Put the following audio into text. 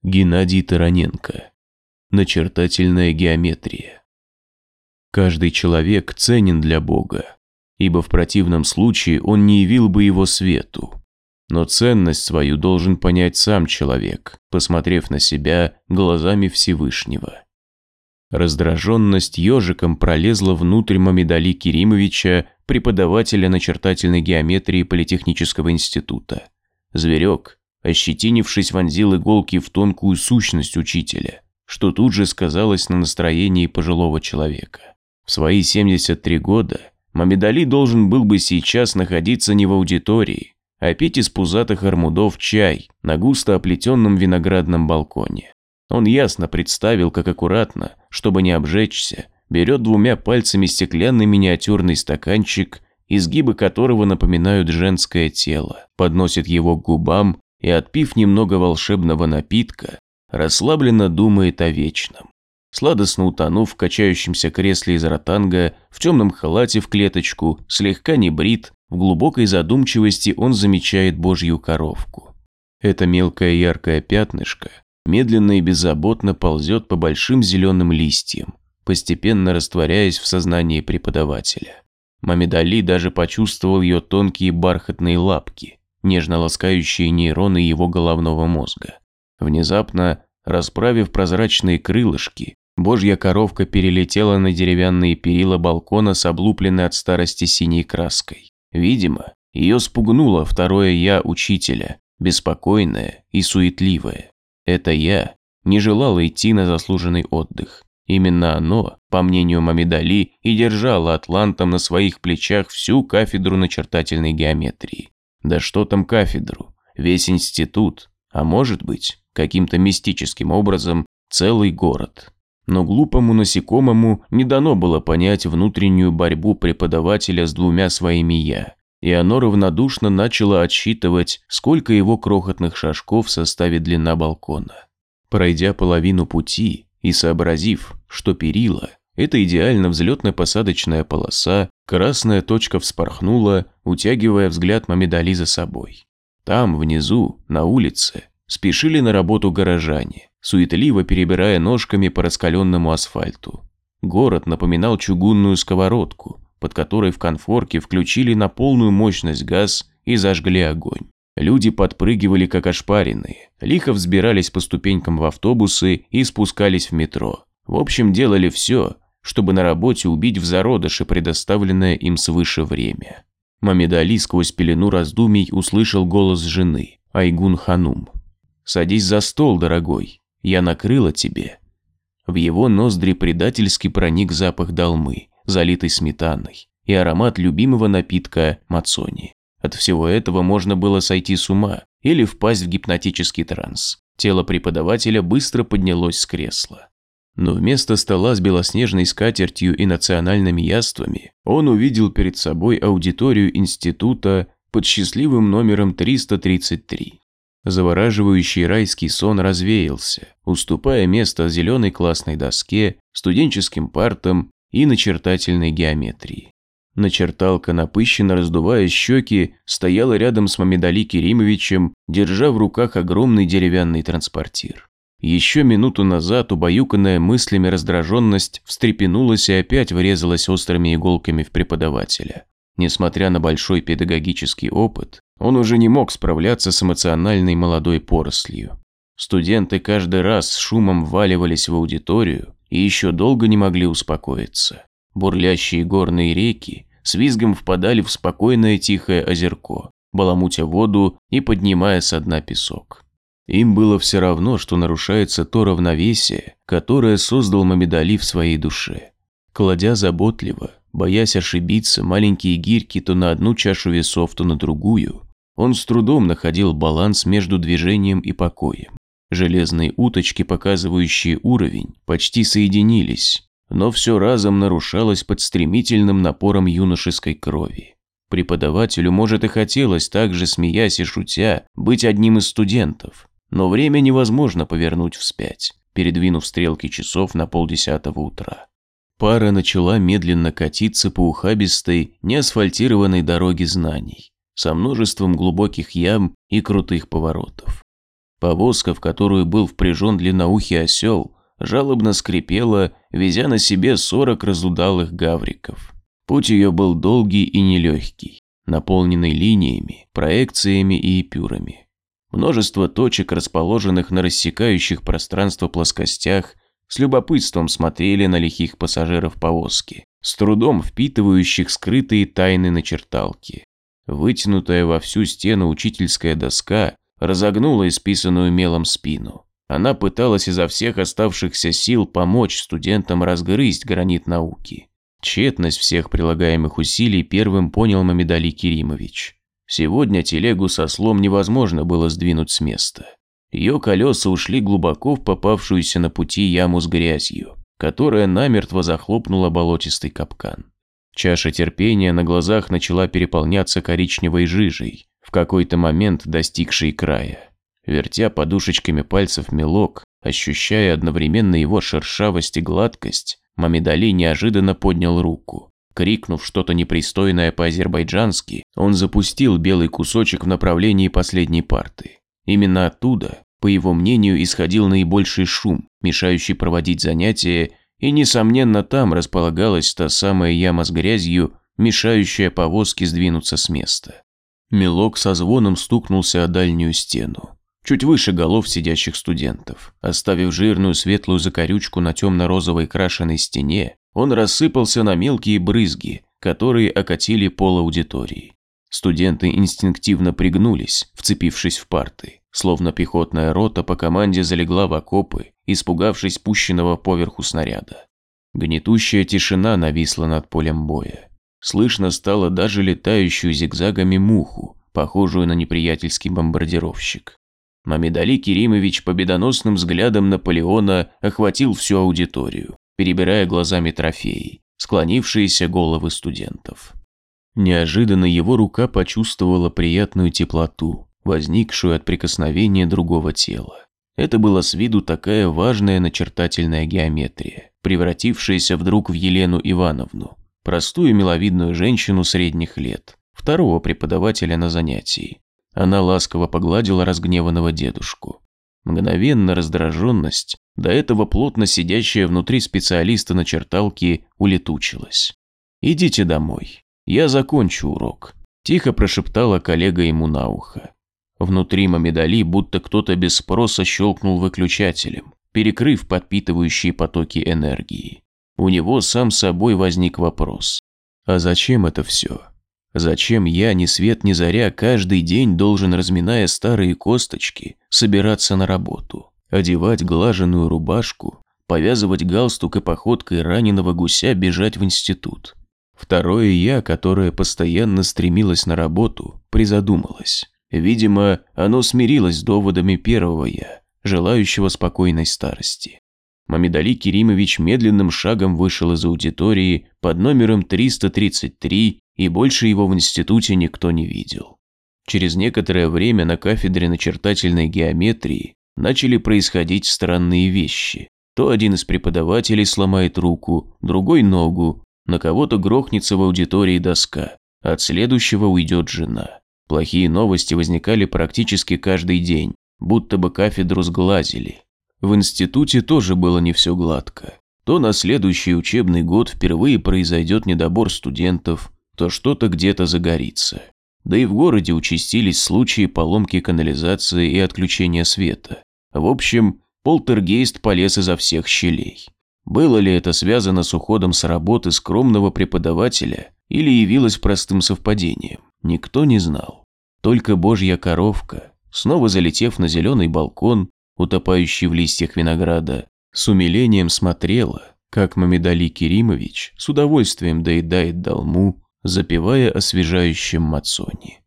Геннадий Тараненко. Начертательная геометрия. Каждый человек ценен для Бога, ибо в противном случае он не явил бы его свету. Но ценность свою должен понять сам человек, посмотрев на себя глазами Всевышнего. Раздраженность ежиком пролезла внутрь Мамедали Керимовича, преподавателя начертательной геометрии Политехнического института. Зверек, ощетинившись, вонзил иголки в тонкую сущность учителя, что тут же сказалось на настроении пожилого человека. В свои 73 года Мамедали должен был бы сейчас находиться не в аудитории, а пить из пузатых армудов чай на густо оплетенном виноградном балконе. Он ясно представил, как аккуратно, чтобы не обжечься, берет двумя пальцами стеклянный миниатюрный стаканчик, изгибы которого напоминают женское тело, подносит его к губам и, отпив немного волшебного напитка, расслабленно думает о вечном. Сладостно утонув в качающемся кресле из ротанга, в темном халате в клеточку, слегка небрит, в глубокой задумчивости он замечает Божью коровку. Это мелкое яркое пятнышко медленно и беззаботно ползет по большим зеленым листьям, постепенно растворяясь в сознании преподавателя. Мамедали даже почувствовал ее тонкие бархатные лапки, нежно ласкающие нейроны его головного мозга. Внезапно, расправив прозрачные крылышки, Божья коровка перелетела на деревянные перила балкона с облупленной от старости синей краской. Видимо, ее спугнуло второе «я» учителя, беспокойное и суетливое. Это «я» не желало идти на заслуженный отдых. Именно оно, по мнению Мамедали, и держало атлантом на своих плечах всю кафедру начертательной геометрии. Да что там кафедру, весь институт, а может быть, каким-то мистическим образом, целый город. Но глупому насекомому не дано было понять внутреннюю борьбу преподавателя с двумя своими «я», и оно равнодушно начало отсчитывать, сколько его крохотных шажков составит длина балкона. Пройдя половину пути и сообразив, что перила – это идеально взлетно-посадочная полоса, красная точка вспорхнула, утягивая взгляд Мамедали за собой. Там, внизу, на улице, спешили на работу горожане, суетливо перебирая ножками по раскаленному асфальту. Город напоминал чугунную сковородку, под которой в конфорке включили на полную мощность газ и зажгли огонь. Люди подпрыгивали как ошпаренные, лихо взбирались по ступенькам в автобусы и спускались в метро. В общем, делали все, чтобы на работе убить в зародыше предоставленное им свыше время. Мамедали сквозь пелену раздумий услышал голос жены, Айгун Ханум. «Садись за стол, дорогой, я накрыла тебе». В его ноздри предательски проник запах долмы, залитой сметаной, и аромат любимого напитка мацони. От всего этого можно было сойти с ума или впасть в гипнотический транс. Тело преподавателя быстро поднялось с кресла. Но вместо стола с белоснежной скатертью и национальными яствами он увидел перед собой аудиторию института под счастливым номером 333. Завораживающий райский сон развеялся, уступая место зеленой классной доске, студенческим партам и начертательной геометрии. Начерталка, напыщенно раздувая щеки, стояла рядом с Мамедали Керимовичем, держа в руках огромный деревянный транспортир. Еще минуту назад убаюканная мыслями раздраженность встрепенулась и опять врезалась острыми иголками в преподавателя. Несмотря на большой педагогический опыт, он уже не мог справляться с эмоциональной молодой порослью. Студенты каждый раз с шумом вваливались в аудиторию и еще долго не могли успокоиться. Бурлящие горные реки с визгом впадали в спокойное тихое озерко, баламутя воду и поднимая со дна песок. Им было все равно, что нарушается то равновесие, которое создал Мамедали в своей душе. Кладя заботливо, боясь ошибиться, маленькие гирьки то на одну чашу весов, то на другую, он с трудом находил баланс между движением и покоем. Железные уточки, показывающие уровень, почти соединились, но все разом нарушалось под стремительным напором юношеской крови. Преподавателю, может, и хотелось также, смеясь и шутя, быть одним из студентов, но время невозможно повернуть вспять, передвинув стрелки часов на 9:30 утра. Пара начала медленно катиться по ухабистой, неасфальтированной дороге знаний, со множеством глубоких ям и крутых поворотов. Повозка, в которую был впряжен длинноухий осел, жалобно скрипела, везя на себе 40 разудалых гавриков. Путь ее был долгий и нелегкий, наполненный линиями, проекциями и эпюрами. Множество точек, расположенных на рассекающих пространство плоскостях, с любопытством смотрели на лихих пассажиров повозки, с трудом впитывающих скрытые тайны начерталки. Вытянутая во всю стену учительская доска разогнула исписанную мелом спину. Она пыталась изо всех оставшихся сил помочь студентам разгрызть гранит науки. Тщетность всех прилагаемых усилий первым понял Мамедали Керимович. Сегодня телегу со ослом невозможно было сдвинуть с места. Ее колеса ушли глубоко в попавшуюся на пути яму с грязью, которая намертво захлопнула болотистый капкан. Чаша терпения на глазах начала переполняться коричневой жижей, в какой-то момент достигшей края. Вертя подушечками пальцев мелок, ощущая одновременно его шершавость и гладкость, Мамедали неожиданно поднял руку. Крикнув что-то непристойное по-азербайджански, он запустил белый кусочек в направлении последней парты. Именно оттуда, по его мнению, исходил наибольший шум, мешающий проводить занятия, и, несомненно, там располагалась та самая яма с грязью, мешающая повозке сдвинуться с места. Мелок со звоном стукнулся о дальнюю стену, чуть выше голов сидящих студентов. Оставив жирную светлую закорючку на темно-розовой крашеной стене, он рассыпался на мелкие брызги, которые окатили пол аудитории. Студенты инстинктивно пригнулись, вцепившись в парты, словно пехотная рота по команде залегла в окопы, испугавшись пущенного поверху снаряда. Гнетущая тишина нависла над полем боя. Слышно стало даже летающую зигзагами муху, похожую на неприятельский бомбардировщик. Мамедали Керимович победоносным взглядом Наполеона охватил всю аудиторию, перебирая глазами трофеи, склонившиеся головы студентов. Неожиданно его рука почувствовала приятную теплоту, возникшую от прикосновения другого тела. Это была с виду такая важная начертательная геометрия, превратившаяся вдруг в Елену Ивановну, простую миловидную женщину средних лет, второго преподавателя на занятии. Она ласково погладила разгневанного дедушку. Мгновенно раздраженность, до этого плотно сидящая внутри специалиста начерталки, улетучилась. «Идите домой, я закончу урок», – тихо прошептала коллега ему на ухо. Внутри Мамедали будто кто-то без спроса щелкнул выключателем, перекрыв подпитывающие потоки энергии. У него сам собой возник вопрос: а зачем это все? Зачем я, ни свет ни заря, каждый день должен, разминая старые косточки, собираться на работу, одевать глаженую рубашку, повязывать галстук и походкой раненого гуся бежать в институт? Второе «я», которое постоянно стремилось на работу, призадумалось. Видимо, оно смирилось с доводами первого «я», желающего спокойной старости. Мамедали Керимович медленным шагом вышел из аудитории под номером 333, и больше его в институте никто не видел. Через некоторое время на кафедре начертательной геометрии начали происходить странные вещи. То один из преподавателей сломает руку, другой ногу, на кого-то грохнется в аудитории доска, от следующего уйдет жена. Плохие новости возникали практически каждый день, будто бы кафедру сглазили. В институте тоже было не все гладко. То на следующий учебный год впервые произойдет недобор студентов, то что-то где-то загорится. Да и в городе участились случаи поломки канализации и отключения света. В общем, полтергейст полез изо всех щелей. Было ли это связано с уходом с работы скромного преподавателя или явилось простым совпадением, никто не знал. Только божья коровка, снова залетев на зеленый балкон, утопающий в листьях винограда, с умилением смотрела, как Мамедали Керимович с удовольствием доедает долму, запивая освежающим мацони.